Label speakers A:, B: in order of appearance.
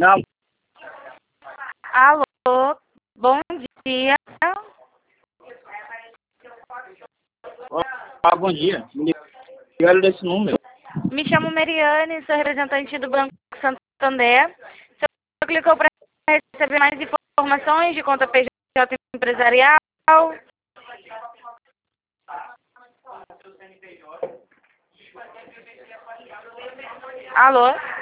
A: Não,
B: Alô, bom dia.
A: bom dia. Me ligaram desse número.
B: Me chamo Mariane, sou representante do Banco Santander. Você clicou para receber mais informações de conta PJ empresarial? Alô?